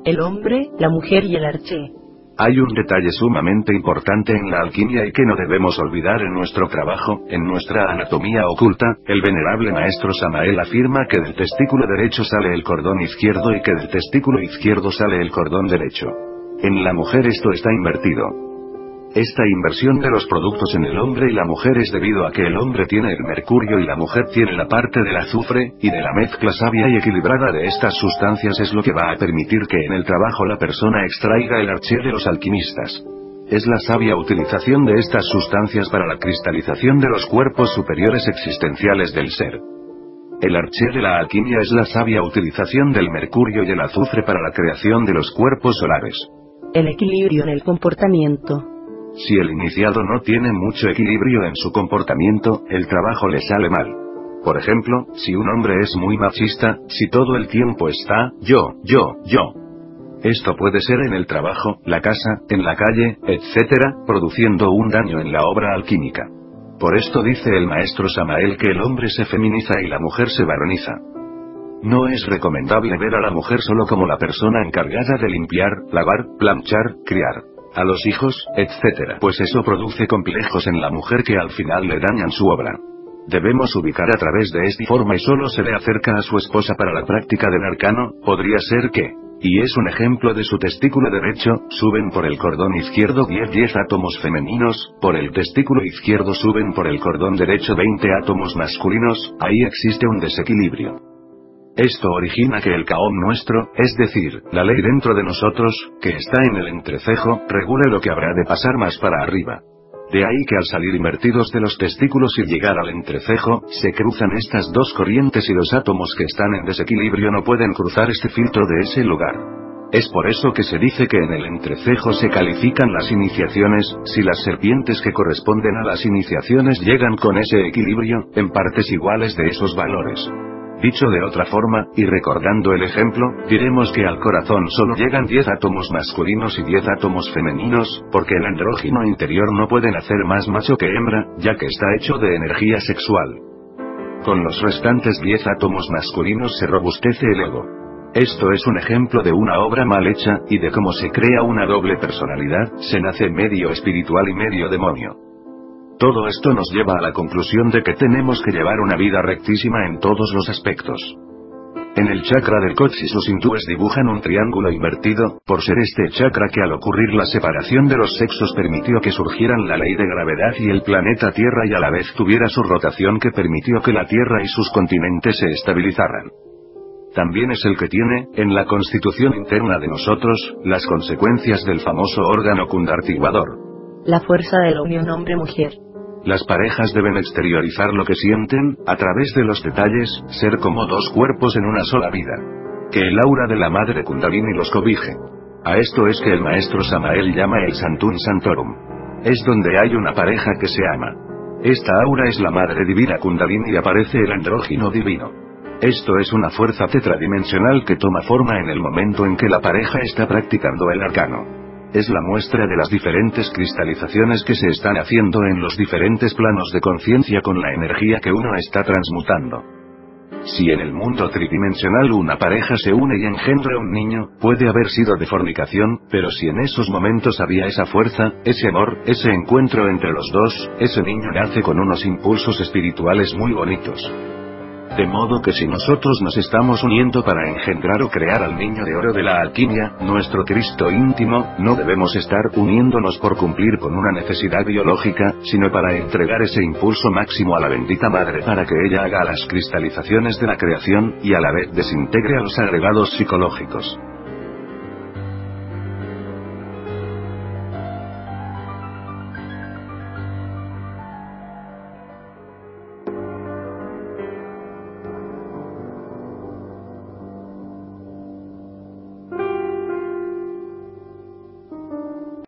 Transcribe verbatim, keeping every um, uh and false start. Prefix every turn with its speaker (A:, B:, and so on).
A: el hombre, la mujer y el arché.
B: Hay un detalle sumamente importante en la alquimia y que no debemos olvidar en nuestro trabajo, en nuestra anatomía oculta. El venerable maestro Samael afirma que del testículo derecho sale el cordón izquierdo y que del testículo izquierdo sale el cordón derecho. En la mujer esto está invertido. Esta inversión de los productos en el hombre y la mujer es debido a que el hombre tiene el mercurio y la mujer tiene la parte del azufre, y de la mezcla sabia y equilibrada de estas sustancias es lo que va a permitir que en el trabajo la persona extraiga el arché de los alquimistas. Es la sabia utilización de estas sustancias para la cristalización de los cuerpos superiores existenciales del ser. El arché de la alquimia es la sabia utilización del mercurio y el azufre para la creación de los cuerpos solares.
A: El equilibrio en el comportamiento.
B: Si el iniciado no tiene mucho equilibrio en su comportamiento, el trabajo le sale mal. Por ejemplo, si un hombre es muy machista, si todo el tiempo está, yo, yo, yo. Esto puede ser en el trabajo, la casa, en la calle, etcétera, produciendo un daño en la obra alquímica. Por esto dice el maestro Samael que el hombre se feminiza y la mujer se varoniza. No es recomendable ver a la mujer solo como la persona encargada de limpiar, lavar, planchar, criar a los hijos, etcétera, pues eso produce complejos en la mujer que al final le dañan su obra. Debemos ubicar a través de esta forma y solo se le acerca a su esposa para la práctica del arcano, podría ser que, y es un ejemplo de su testículo derecho, suben por el cordón izquierdo diez diez átomos femeninos, por el testículo izquierdo suben por el cordón derecho veinte átomos masculinos, ahí existe un desequilibrio. Esto origina que el Kaom nuestro, es decir, la ley dentro de nosotros, que está en el entrecejo, regule lo que habrá de pasar más para arriba. De ahí que al salir invertidos de los testículos y llegar al entrecejo, se cruzan estas dos corrientes y los átomos que están en desequilibrio no pueden cruzar este filtro de ese lugar. Es por eso que se dice que en el entrecejo se califican las iniciaciones, si las serpientes que corresponden a las iniciaciones llegan con ese equilibrio, en partes iguales de esos valores. Dicho de otra forma, y recordando el ejemplo, diremos que al corazón solo llegan diez átomos masculinos y diez átomos femeninos, porque el andrógino interior no puede nacer más macho que hembra, ya que está hecho de energía sexual. Con los restantes diez átomos masculinos se robustece el ego. Esto es un ejemplo de una obra mal hecha, y de cómo se crea una doble personalidad, se nace medio espiritual y medio demonio. Todo esto nos lleva a la conclusión de que tenemos que llevar una vida rectísima en todos los aspectos. En el chakra del Kotsis los hindúes dibujan un triángulo invertido, por ser este chakra que al ocurrir la separación de los sexos permitió que surgieran la ley de gravedad y el planeta Tierra y a la vez tuviera su rotación que permitió que la Tierra y sus continentes se estabilizaran. También es el que tiene, en la constitución interna de nosotros, las consecuencias del famoso órgano kundartiguador.
A: La fuerza de la unión hombre-mujer.
B: Las parejas deben exteriorizar lo que sienten, a través de los detalles, ser como dos cuerpos en una sola vida. Que el aura de la madre Kundalini los cobije. A esto es que el maestro Samael llama el Santum Santorum. Es donde hay una pareja que se ama. Esta aura es la madre divina Kundalini y aparece el andrógino divino. Esto es una fuerza tetradimensional que toma forma en el momento en que la pareja está practicando el arcano. Es la muestra de las diferentes cristalizaciones que se están haciendo en los diferentes planos de conciencia con la energía que uno está transmutando. Si en el mundo tridimensional una pareja se une y engendra un niño, puede haber sido de fornicación, pero si en esos momentos había esa fuerza, ese amor, ese encuentro entre los dos, ese niño nace con unos impulsos espirituales muy bonitos. De modo que si nosotros nos estamos uniendo para engendrar o crear al niño de oro de la alquimia, nuestro Cristo íntimo, no debemos estar uniéndonos por cumplir con una necesidad biológica, sino para entregar ese impulso máximo a la bendita Madre para que ella haga las cristalizaciones de la creación, y a la vez desintegre a los agregados psicológicos.